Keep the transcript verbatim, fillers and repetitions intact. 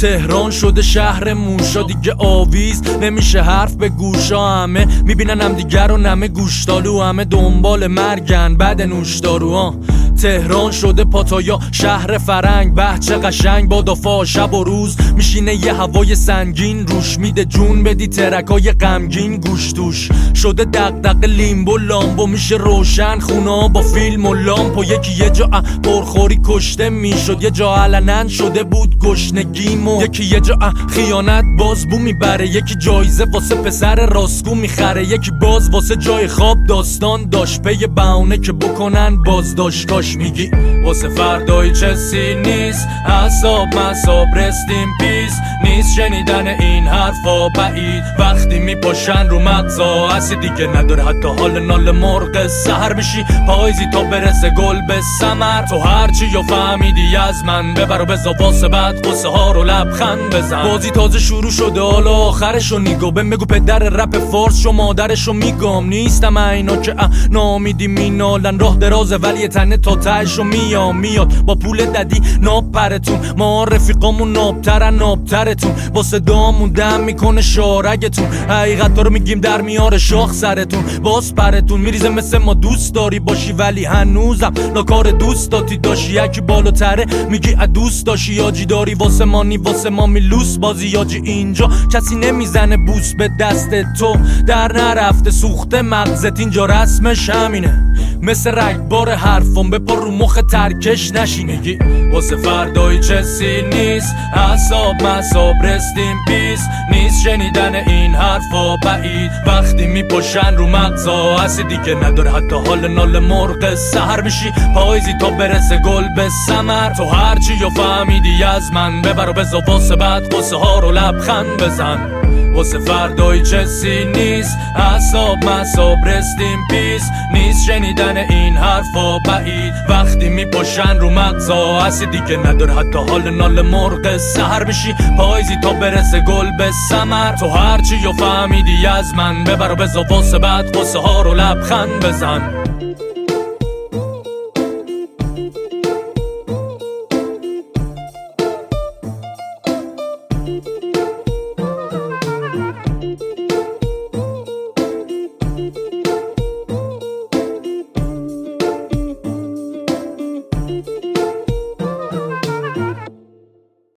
تهران شده شهر موشا، دیگه آویز نمیشه حرف به گوشا. همه میبینن هم دیگر رو نمه گوشتالو، همه دنبال مرگن بعد نوشدارو. ها تهران شده پاتایا شهر فرنگ، بچه قشنگ با دفاع شب و روز میشینه یه هوای سنگین روش، میده جون بدی ترکای غمگین گوش توش. شده دغدغه لیمبو لامبو، میشه روشن خونا با فیلم و لامپو. یکی یه جا پرخوری کشته میشد، یه جا علنن شده بود گشنگیمو. یکی یه جا خیانت باز بو میبره، یکی جایزه واسه پسر راستگو میخره، یکی باز واسه جای خواب داستان داشت پی بهونه که بکنن بازداشت. کاش میگی واسه فردای چسی نیست، حساب مساب رستیم پیس نیست، شنیدن این حرفا بعید وقتی میپاشن رو مغزا. هستی دیگه نداره حتی حال نال مرغ سحر، میشی پاییزی تا برسه گل به ثمر. تو هرچی یا فهمیدی از من ببر و بزا واسه بعد قصه ها رو لبخند بزن. بازی تازه شروع شده حالا آخرشو نیگو، بهم بگو پدر رپ فارس شو مادرشو میگم. نیستم اینا که نامیدی مینالن، راه درازه ولی تنه تا تهشو میام میاد با پول ددی ناب پرتون. ما رفیقامون نابترن نابترتون، با صدامون دم میکنه شارگتون. حقیقت رو میگیم در میاره شاخ سرتون، باز پرتون میریزه مثل ما دوست داری باشی ولی هنوزم لاکار دوست داتی داشی. یکی بالاتره میگی دوست داشی یاجی داری واسه مانی واسه ما میلوس بازی یاجی. اینجا کسی نمیزنه بوس به دست تو، در نرفته سوخته مغزت اینجا رسمش همینه. مثل رگبار حرفم بپر رو مخ ترکش نشی. میگی واسه فردای چسی نیست، حساب مساب رستیم پیس نیست، شنیدن این حرفا بعید وقتی میپاشن رو مغزا. هستی دیگه نداره حتی حال نال مرغ سحر، میشی پاییزی تا برسه گل به ثمر. تو هرچی یا فهمیدی از من ببر و بزا واسه بعد قصه ها رو لبخند بزن. واسه فردای چسی نیست، حساب مساب رستیم پیس نیست، شنیدن این حرفا بعید وقتی میپاشن رو مغزا. هستی دیگه نداره حتی حال نال مرغ سحر، میشی پاییزی تا برسه گل به ثمر. تو هرچی یا فهمیدی از من ببر و بزا واسه بعد قصه ها رو لبخند بزن.